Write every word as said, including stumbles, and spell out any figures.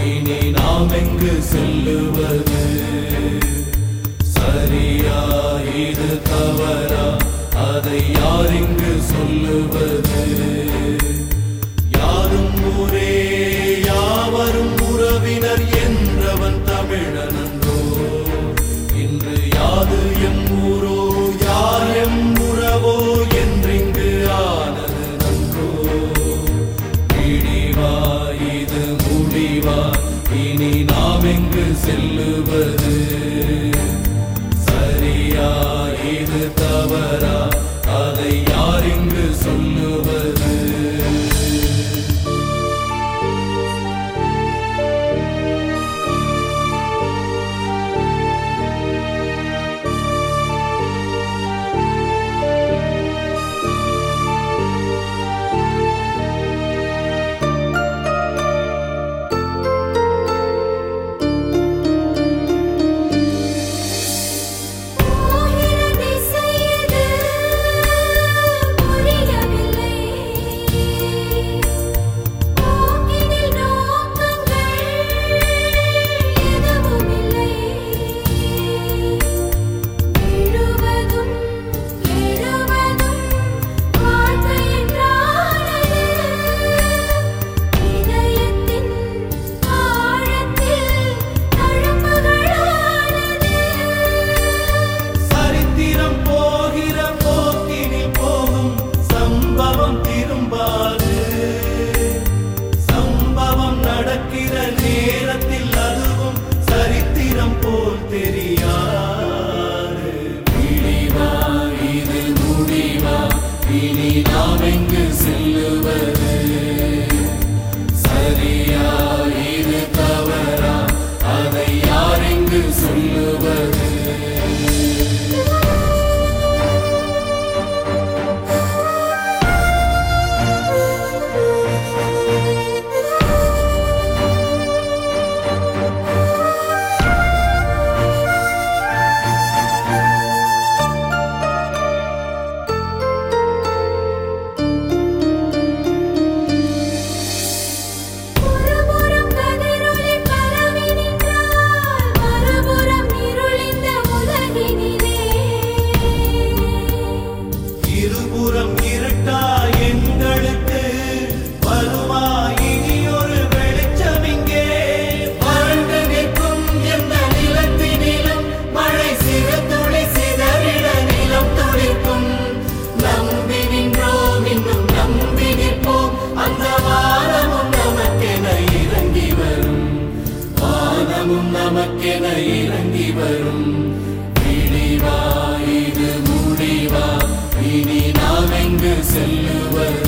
இனி நாம் எங்கு செல்லுவது? சரியா இது தவறா அதை யார் இங்கு சொல்லுவது? யாரும் ஊரே யாவரும் உறவினர் என்றவன் தமிழனன்றோ. இன்று யாது எம் ஊரோ யார் எம் உறவோ என்றிங்கு ஆனது நன்றோ. இடிவா இது முடிவா இனி நாம் எங்கு செல்லுவது? சரியா இது தவறா அதை யார் இங்கு சொல்லுவது? இனி நாம் எங்கு செல்லுவது? சரியா இது தவறா அதை யார் எங்கு சொல்லுவது? நமக்கென இறங்கி வரும். இடிவா இது முடிவா இனி நாம் எங்கு செல்லுவது?